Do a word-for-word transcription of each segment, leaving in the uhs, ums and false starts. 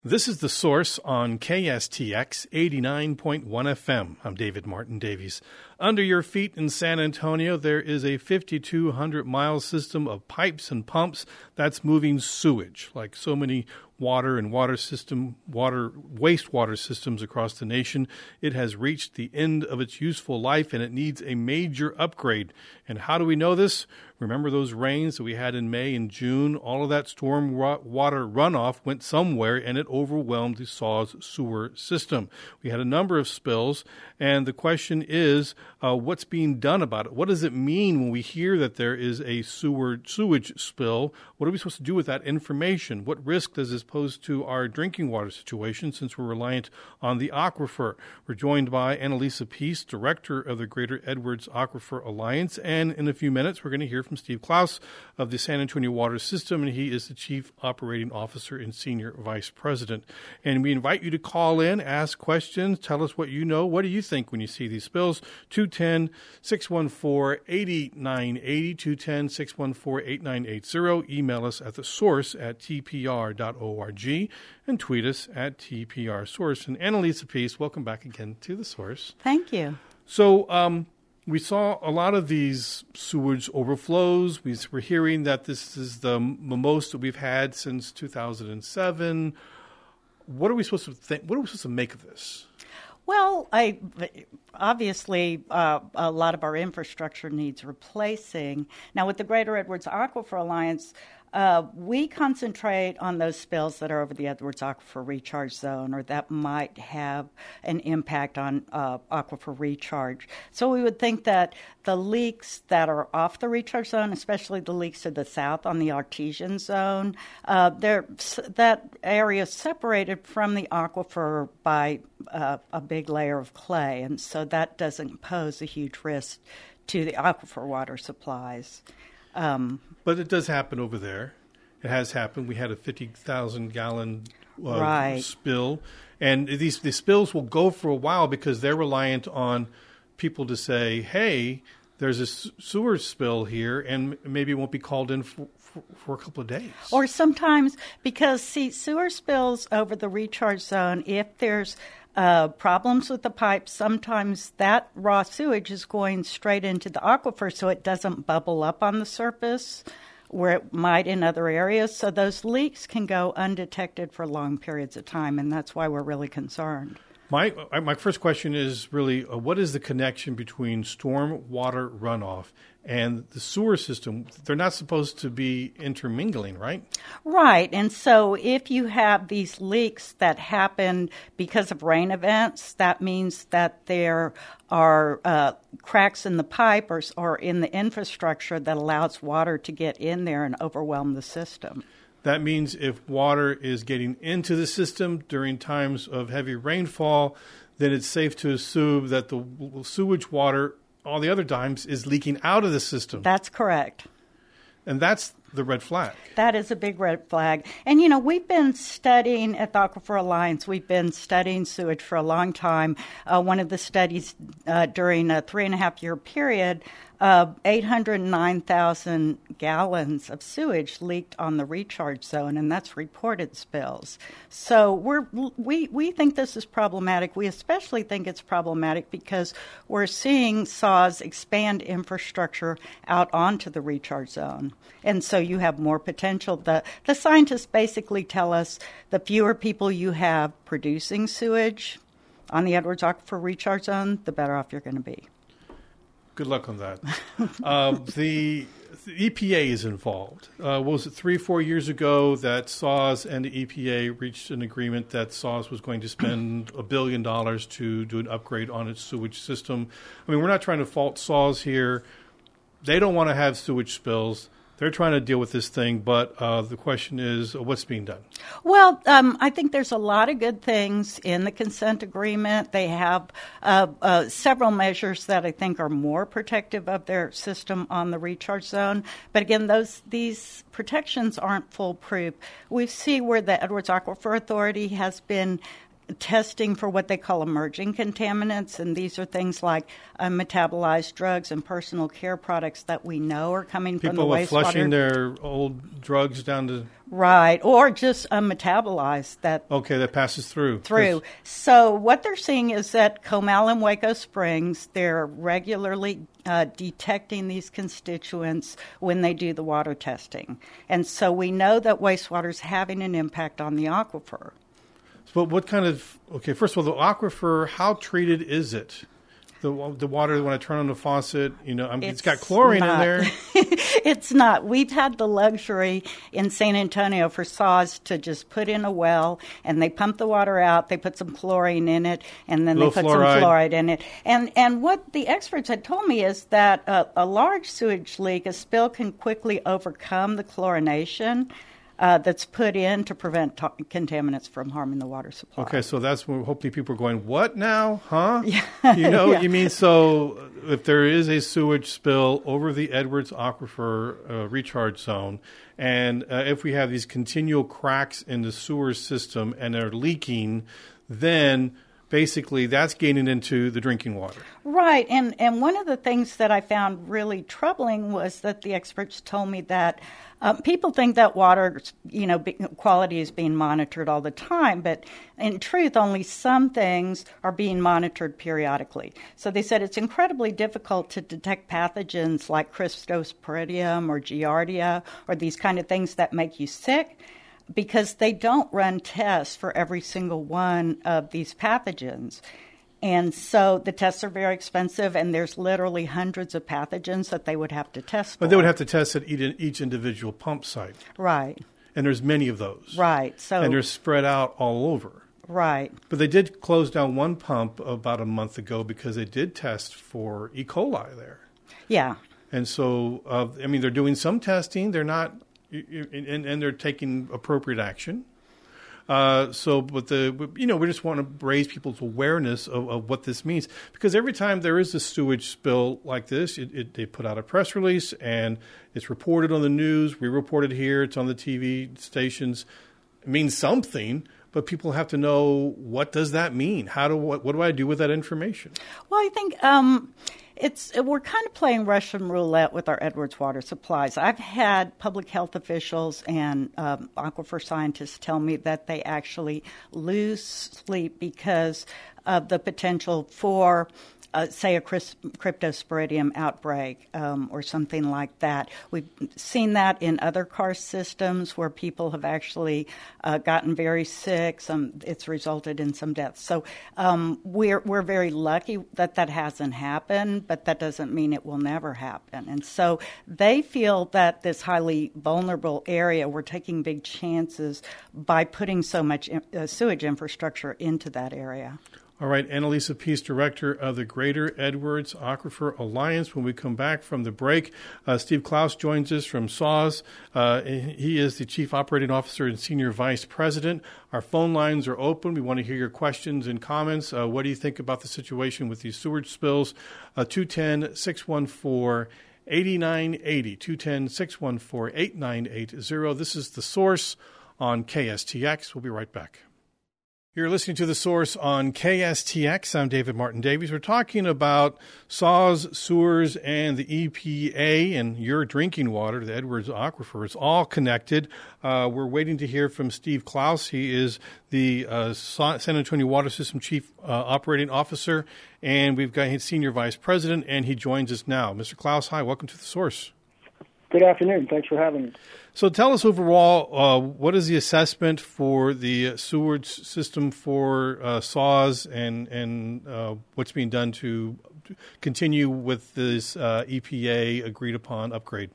This is The Source on K S T X eighty-nine point one F M. I'm David Martin Davies. Under your feet in San Antonio, there is a fifty-two hundred mile system of pipes and pumps that's moving sewage, like so many water and water system, water, wastewater systems across the nation. It has reached the end of its useful life and it needs a major upgrade. And how do we know this? Remember those rains that we had in May and June? All of that storm water runoff went somewhere and it overwhelmed the Saws sewer system. We had a number of spills, and the question is, uh, what's being done about it? What does it mean when we hear that there is a sewer sewage spill? What are we supposed to do with that information? What risk does this pose to our drinking water situation since we're reliant on the aquifer? We're joined by Annalisa Peace, Director of the Greater Edwards Aquifer Alliance, and in a few minutes we're going to hear from Steve Klaus of the San Antonio Water System, and he is the Chief Operating Officer and Senior Vice President. And we invite you to call in, ask questions, tell us what you know. What do you think when you see these spills? two one zero, six one four, eight nine eight zero, two one zero, six one four, eight nine eight zero. Email us at the source at t p r dot org and tweet us at T P R Source. And Annalisa Peace, welcome back again to The Source. Thank you. So, um, we saw a lot of these sewage overflows. We were hearing that this is the most that we've had since two thousand seven. What are we supposed to think? What are we supposed to make of this? Well, I obviously uh, a lot of our infrastructure needs replacing. Now, with the Greater Edwards Aquifer Alliance, Uh, we concentrate on those spills that are over the Edwards Aquifer Recharge Zone or that might have an impact on uh, aquifer recharge. So we would think that the leaks that are off the recharge zone, especially the leaks to the south on the artesian zone, uh, that area is separated from the aquifer by uh, a big layer of clay, and so that doesn't pose a huge risk to the aquifer water supplies. Um, but it does happen over there. It has happened. We had a fifty thousand gallon uh, right. spill. And these, these spills will go for a while because they're reliant on people to say, hey, there's a sewer spill here, and maybe it won't be called in for, for, for a couple of days. Or sometimes, because, see, sewer spills over the recharge zone, if there's Uh, problems with the pipes, sometimes that raw sewage is going straight into the aquifer so it doesn't bubble up on the surface where it might in other areas. So those leaks can go undetected for long periods of time, and that's why we're really concerned. My my first question is really, uh, what is the connection between storm water runoff and the sewer system? They're not supposed to be intermingling, right? Right. And so if you have these leaks that happen because of rain events, that means that there are uh, cracks in the pipe or, or in the infrastructure that allows water to get in there and overwhelm the system. That means if water is getting into the system during times of heavy rainfall, then it's safe to assume that the sewage water all the other times is leaking out of the system. That's correct. And that's the red flag. That is a big red flag. And, you know, we've been studying at the Aquifer Alliance, we've been studying sewage for a long time. Uh, one of the studies uh, during a three and a half year period, uh, eight hundred nine thousand gallons of sewage leaked on the recharge zone, and that's reported spills. So we're, we, we think this is problematic. We especially think it's problematic because we're seeing Saws expand infrastructure out onto the recharge zone. And so you have more potential. The, the scientists basically tell us the fewer people you have producing sewage on the Edwards Aquifer Recharge Zone, the better off you're going to be. Good luck on that. uh, the, the E P A is involved. Uh, what was it, three, four years ago that Saws and the E P A reached an agreement that Saws was going to spend a billion dollars to do an upgrade on its sewage system. I mean, we're not trying to fault Saws here. They don't want to have sewage spills. They're trying to deal with this thing, but uh, the question is, uh, what's being done? Well, um, I think there's a lot of good things in the consent agreement. They have uh, uh, several measures that I think are more protective of their system on the recharge zone. But again, those these protections aren't foolproof. We see where the Edwards Aquifer Authority has been testing for what they call emerging contaminants, and these are things like uh, metabolized drugs and personal care products that we know are coming People from the wastewater. People are flushing their old drugs down to... Right, or just unmetabolized that... Okay, that passes through. Through. Yes. So what they're seeing is that Comal and Waco Springs, they're regularly uh, detecting these constituents when they do the water testing. And so we know that wastewater is having an impact on the aquifer. But what kind of... Okay, first of all, the aquifer, how treated is it? The the water, when I turn on the faucet, you know, I mean, it's, it's got chlorine not. in there. It's not. We've had the luxury in San Antonio for S A W S to just put in a well, and they pump the water out, they put some chlorine in it, and then Low they put fluoride. some fluoride in it. And and what the experts had told me is that a, a large sewage leak, a spill, can quickly overcome the chlorination Uh, that's put in to prevent to- contaminants from harming the water supply. Okay, so that's when hopefully people are going, what now, huh? Yeah. You know, yeah. you mean so if there is a sewage spill over the Edwards Aquifer uh, recharge zone, and uh, if we have these continual cracks in the sewer system and they're leaking, then basically that's getting into the drinking water. Right, and, and one of the things that I found really troubling was that the experts told me that um, people think that water, you know, be, quality is being monitored all the time, but in truth, only some things are being monitored periodically. So they said it's incredibly difficult to detect pathogens like Cryptosporidium or Giardia or these kind of things that make you sick, because they don't run tests for every single one of these pathogens. And so the tests are very expensive, and there's literally hundreds of pathogens that they would have to test for. But they would have to test at each individual pump site. Right. And there's many of those. Right. So and they're spread out all over. Right. But they did close down one pump about a month ago because they did test for E. coli there. Yeah. And so, uh, I mean, they're doing some testing. They're not... And, and they're taking appropriate action. Uh, so, but the you know we just want to raise people's awareness of, of what this means, because every time there is a sewage spill like this, it, it, they put out a press release and it's reported on the news. We report it here. It's on the T V stations. It means something, but people have to know, what does that mean? How do what, what do I do with that information? Well, I think. Um It's we're kind of playing Russian roulette with our Edwards water supplies. I've had public health officials and um, aquifer scientists tell me that they actually lose sleep because of the potential for, uh, say, a Cryptosporidium outbreak um, or something like that. We've seen that in other karst systems where people have actually uh, gotten very sick. Some it's resulted in some deaths. So um, we're we're very lucky that that hasn't happened, but that doesn't mean it will never happen. And so they feel that this highly vulnerable area, we're taking big chances by putting so much in, uh, sewage infrastructure into that area. All right, Annalisa Peace, Director of the Greater Edwards Aquifer Alliance. When we come back from the break, uh, Steve Klaus joins us from S A W S. Uh, he is the Chief Operating Officer and Senior Vice President. Our phone lines are open. We want to hear your questions and comments. Uh, what do you think about the situation with these sewage spills? Uh, two one zero, six one four, eight nine eight zero, two one zero, six one four, eight nine eight zero. This is The Source on K S T X. We'll be right back. You're listening to The Source on K S T X. I'm David Martin Davies. We're talking about S A W S, sewers, and the E P A and your drinking water, the Edwards Aquifer. It's all connected. Uh, we're waiting to hear from Steve Klaus. He is the uh, San Antonio Water System Chief uh, Operating Officer, and we've got his Senior Vice President, and he joins us now. Mister Klaus, hi. Welcome to The Source. Good afternoon. Thanks for having me. So tell us overall, uh, what is the assessment for the sewage system for uh, S A W S and, and uh, what's being done to continue with this uh, E P A agreed upon upgrade?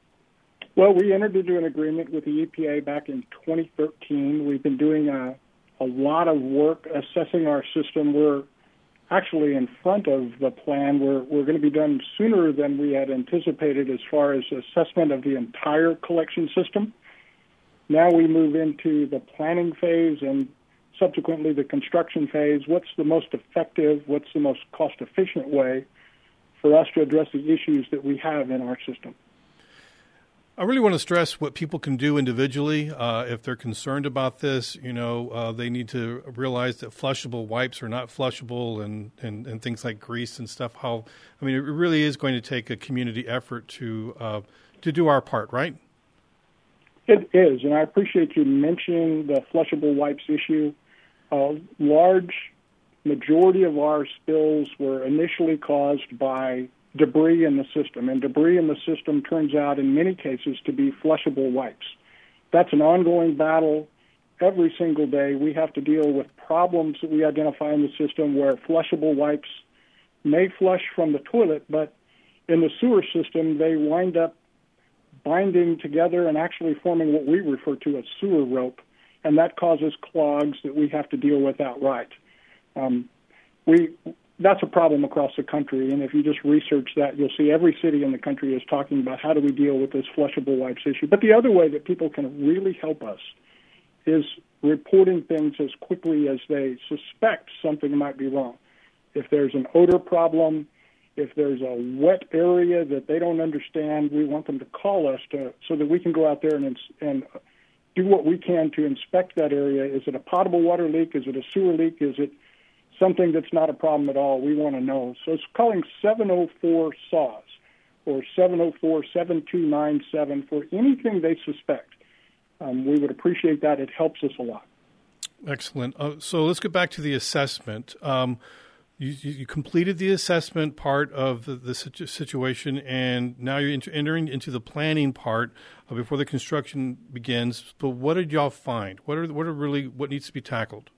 Well, we entered into an agreement with the E P A back in twenty thirteen. We've been doing a, a lot of work assessing our system. We're actually in front of the plan. We're, we're going to be done sooner than we had anticipated as far as assessment of the entire collection system. Now we move into the planning phase and subsequently the construction phase. What's the most effective, what's the most cost-efficient way for us to address the issues that we have in our system? I really want to stress what people can do individually uh, if they're concerned about this. You know, uh, they need to realize that flushable wipes are not flushable, and, and, and things like grease and stuff. How I mean, it really is going to take a community effort to uh, to do our part, right? It is, and I appreciate you mentioning the flushable wipes issue. A large majority of our spills were initially caused by debris in the system, and debris in the system turns out in many cases to be flushable wipes. That's an ongoing battle. Every single day we have to deal with problems that we identify in the system where flushable wipes may flush from the toilet, but in the sewer system they wind up binding together and actually forming what we refer to as sewer rope, and that causes clogs that we have to deal with outright. Um, we That's a problem across the country, and if you just research that, you'll see every city in the country is talking about how do we deal with this flushable wipes issue. But the other way that people can really help us is reporting things as quickly as they suspect something might be wrong. If there's an odor problem, if there's a wet area that they don't understand, we want them to call us to, so that we can go out there and, and do what we can to inspect that area. Is it a potable water leak? Is it a sewer leak? Is it something that's not a problem at all? We want to know. So it's calling seven oh four S A W S or seven oh four, seven two nine seven for anything they suspect. Um, we would appreciate that. It helps us a lot. Excellent. Uh, so let's get back to the assessment. Um, you, you completed the assessment part of the, the situation, and now you're entering into the planning part uh, before the construction begins. But what did y'all find? What are what are really what needs to be tackled?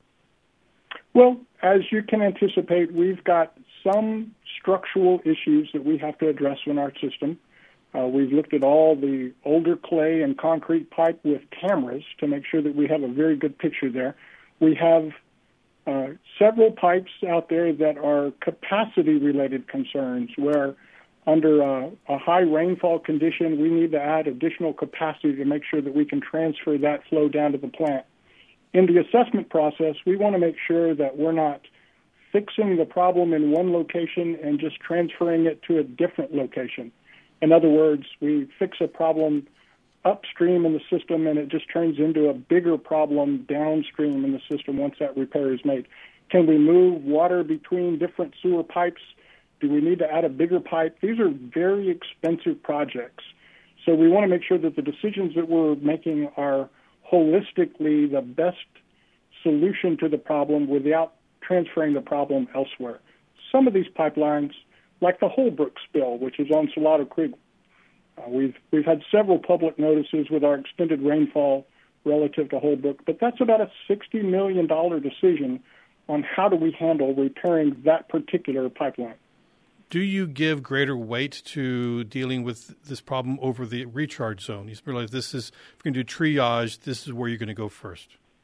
Well, as you can anticipate, we've got some structural issues that we have to address in our system. Uh, we've looked at all the older clay and concrete pipe with cameras to make sure that we have a very good picture there. We have uh, several pipes out there that are capacity-related concerns, where under a, a high rainfall condition, we need to add additional capacity to make sure that we can transfer that flow down to the plant. In the assessment process, we want to make sure that we're not fixing the problem in one location and just transferring it to a different location. In other words, we fix a problem upstream in the system and it just turns into a bigger problem downstream in the system once that repair is made. Can we move water between different sewer pipes? Do we need to add a bigger pipe? These are very expensive projects. So we want to make sure that the decisions that we're making are holistically the best solution to the problem without transferring the problem elsewhere. Some of these pipelines, like the Holbrook spill, which is on Salado Creek, uh, we've we've had several public notices with our extended rainfall relative to Holbrook, but that's about a sixty million dollars decision on how do we handle repairing that particular pipeline. Do you give greater weight to dealing with this problem over the recharge zone? You realize this is, if you're going to do triage, this is where you're going to go first.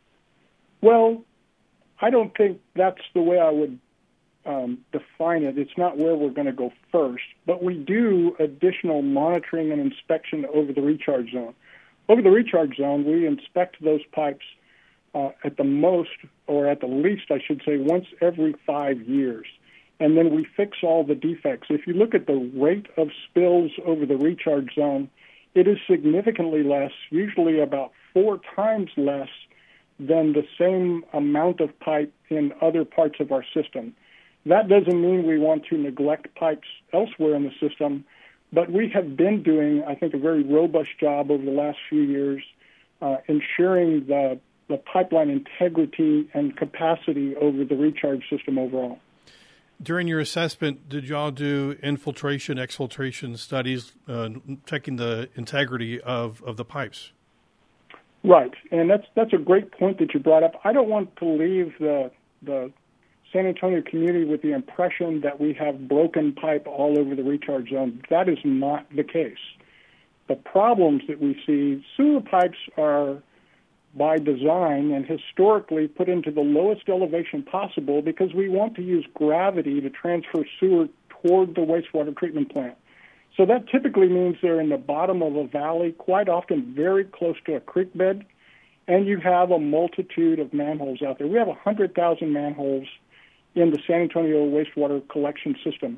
Well, I don't think that's the way I would um, define it. It's not where we're going to go first, but we do additional monitoring and inspection over the recharge zone. Over the recharge zone, we inspect those pipes uh, at the most, or at the least, I should say, once every five years. And then we fix all the defects. If you look at the rate of spills over the recharge zone, it is significantly less, usually about four times less than the same amount of pipe in other parts of our system. That doesn't mean we want to neglect pipes elsewhere in the system, but we have been doing, I think, a very robust job over the last few years uh, ensuring the, the pipeline integrity and capacity over the recharge system overall. During your assessment, did y'all do infiltration, exfiltration studies, uh, checking the integrity of, of the pipes? Right, and that's that's a great point that you brought up. I don't want to leave the the San Antonio community with the impression that we have broken pipe all over the recharge zone. That is not the case. The problems that we see, sewer pipes are by design and historically put into the lowest elevation possible because we want to use gravity to transfer sewer toward the wastewater treatment plant. So that typically means they're in the bottom of a valley, quite often very close to a creek bed, and you have a multitude of manholes out there. We have one hundred thousand manholes in the San Antonio wastewater collection system.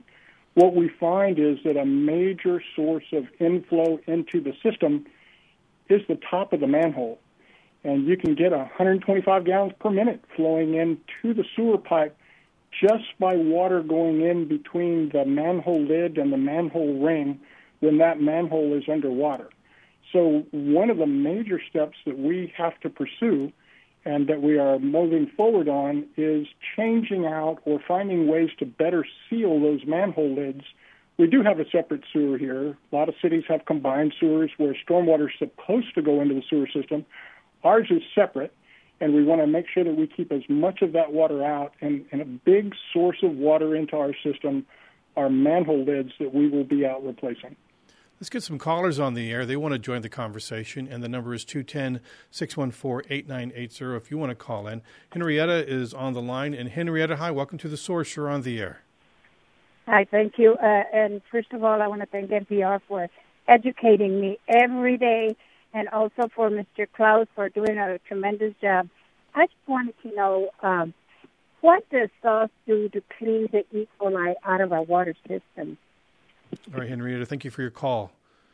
what we find is that a major source of inflow into the system is the top of the manhole. And you can get one hundred twenty-five gallons per minute flowing into the sewer pipe just by water going in between the manhole lid and the manhole ring when that manhole is underwater. So one of the major steps that we have to pursue and that we are moving forward on is changing out or finding ways to better seal those manhole lids. We do have a separate sewer here. A lot of cities have combined sewers where stormwater is supposed to go into the sewer system. Ours is separate, and we want to make sure that we keep as much of that water out. And, and a big source of water into our system are manhole lids that we will be out replacing. Let's get some callers on the air. They want to join the conversation, and the number is two one zero, six one four, eight nine eight zero if you want to call in. Henrietta is on the line. And Henrietta, hi, welcome to The Source. You're on the air. Hi, thank you. Uh, and first of all, I want to thank N P R for educating me every day, and also for Mister Klaus for doing a tremendous job. I just wanted to know, um, what does SAWS do to clean the E. coli out of our water system? All right, Henrietta, thank you for your call.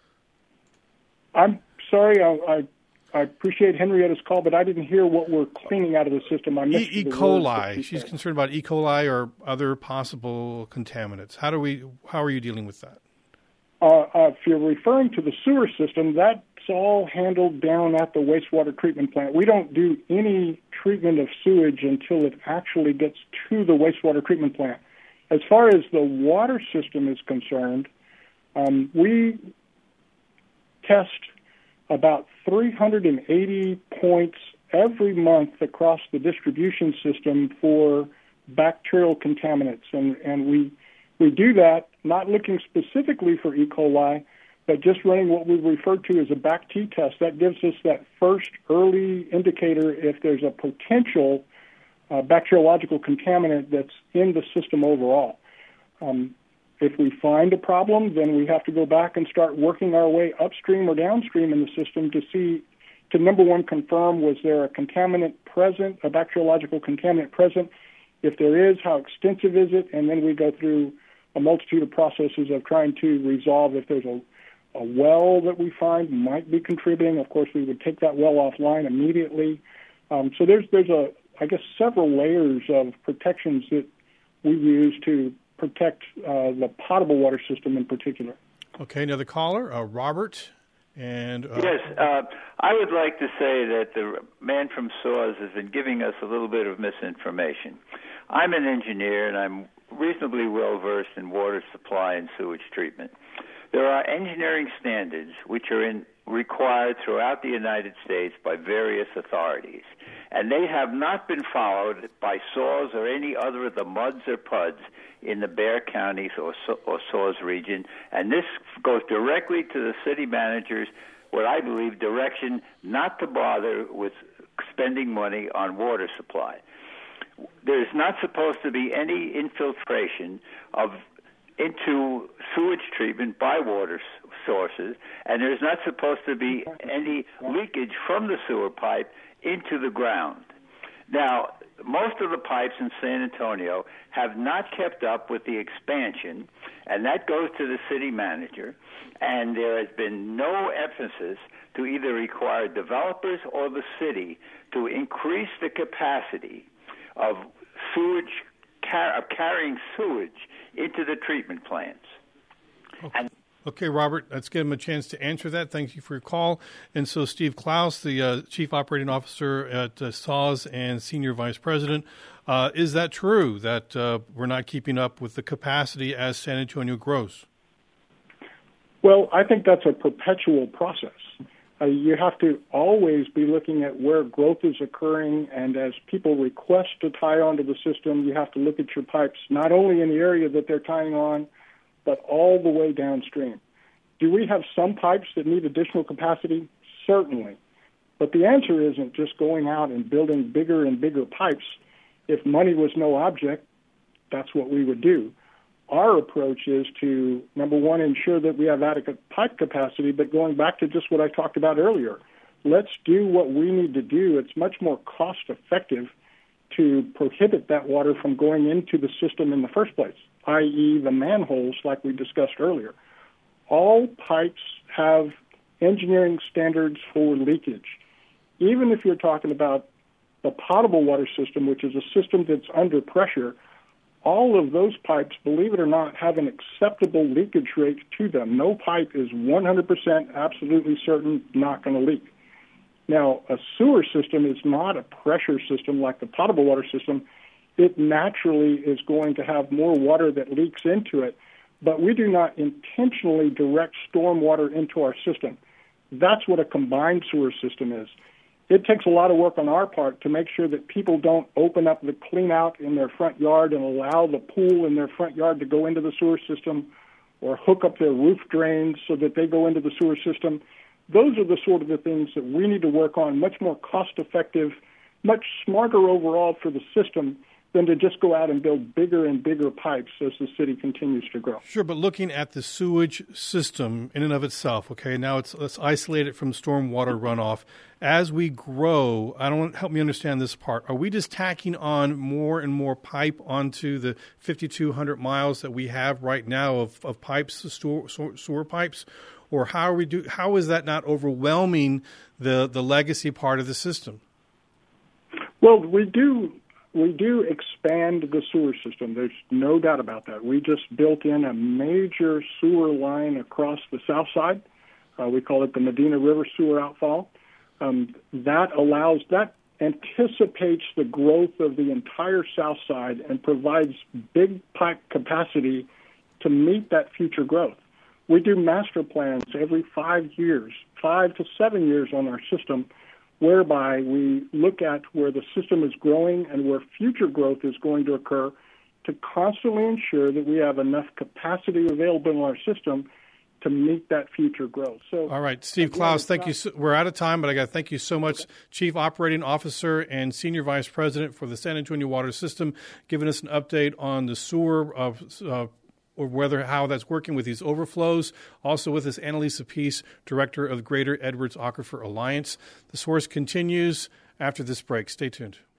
I'm sorry, I, I, I appreciate Henrietta's call, but I didn't hear what we're cleaning out of the system. I missed E. E. the coli. She's concerned about E. coli or other possible contaminants. How do we? How are you dealing with that? Uh, uh, if you're referring to the sewer system, that's all handled down at the wastewater treatment plant. We don't do any treatment of sewage until it actually gets to the wastewater treatment plant. As far as the water system is concerned, um, we test about three hundred eighty points every month across the distribution system for bacterial contaminants. And, and we, we do that not looking specifically for E. coli, but just running what we refer to as a B A C T test. That gives us that first early indicator if there's a potential uh, bacteriological contaminant that's in the system overall. Um, if we find a problem, then we have to go back and start working our way upstream or downstream in the system to see, to number one, confirm was there a contaminant present, a bacteriological contaminant present. If there is, how extensive is it? And then we go through a multitude of processes of trying to resolve if there's a, a well that we find might be contributing. Of course, we would take that well offline immediately. Um, so there's there's a I guess several layers of protections that we use to protect uh, the potable water system in particular. Okay, another caller, uh, Robert. And uh, yes, uh, I would like to say that the man from SAWS has been giving us a little bit of misinformation. I'm an engineer, and I'm reasonably well-versed in water supply and sewage treatment. There are engineering standards which are in, required throughout the United States by various authorities, and they have not been followed by SAWS or any other of the M U Ds or P U Ds in the Bexar County or, or SAWS region, and this goes directly to the city managers, what I believe, direction not to bother with spending money on water supply. There's not supposed to be any infiltration of into sewage treatment by water sources, and there's not supposed to be any leakage from the sewer pipe into the ground. Now, most of the pipes in San Antonio have not kept up with the expansion, and that goes to the city manager, and there has been no emphasis to either require developers or the city to increase the capacity of sewage, car- of carrying sewage into the treatment plants. Okay. And Okay, Robert, let's give him a chance to answer that. Thank you for your call. And so Steve Klaus, the uh, Chief Operating Officer at uh, SAWS and Senior Vice President, uh, is that true that uh, we're not keeping up with the capacity as San Antonio grows? Well, I think that's a perpetual process. Uh, you have to always be looking at where growth is occurring, and as people request to tie onto the system, you have to look at your pipes, not only in the area that they're tying on, but all the way downstream. Do we have some pipes that need additional capacity? Certainly. But the answer isn't just going out and building bigger and bigger pipes. If money was no object, that's what we would do. Our approach is to, number one, ensure that we have adequate pipe capacity, but going back to just what I talked about earlier, let's do what we need to do. It's much more cost-effective to prohibit that water from going into the system in the first place. that is the manholes like we discussed earlier. All pipes have engineering standards for leakage. Even if you're talking about the potable water system, which is a system that's under pressure, all of those pipes, believe it or not, have an acceptable leakage rate to them. No pipe is one hundred percent absolutely certain not going to leak. Now, a sewer system is not a pressure system like the potable water system. It naturally is going to have more water that leaks into it, but we do not intentionally direct storm water into our system. That's what a combined sewer system is. It takes a lot of work on our part to make sure that people don't open up the clean out in their front yard and allow the pool in their front yard to go into the sewer system, or hook up their roof drains so that they go into the sewer system. Those are the sort of the things that we need to work on, much more cost-effective, much smarter overall for the system than to just go out and build bigger and bigger pipes as the city continues to grow. Sure, but looking at the sewage system in and of itself, okay, now it's, let's isolate it from stormwater runoff. As we grow, I don't help me understand this part. Are we just tacking on more and more pipe onto the fifty-two hundred miles that we have right now of, of pipes, sewer, sewer pipes? Or how are we do? How is that not overwhelming the, the legacy part of the system? Well, we do we do expand the sewer system. There's no doubt about that. We just built in a major sewer line across the south side. Uh, we call it the Medina River Sewer Outfall. Um, that allows that anticipates the growth of the entire south side and provides big pipe capacity to meet that future growth. We do master plans every five years, five to seven years on our system, whereby we look at where the system is growing and where future growth is going to occur to constantly ensure that we have enough capacity available in our system to meet that future growth. So, all right, Steve again, Klaus, thank not, you. So, we're out of time, but I got to thank you so much, okay. Chief Operating Officer and Senior Vice President for the San Antonio Water System, giving us an update on the sewer of uh, or whether how that's working with these overflows. Also with us, Annalisa Peace, Director of the Greater Edwards Aquifer Alliance. The Source continues after this break. Stay tuned.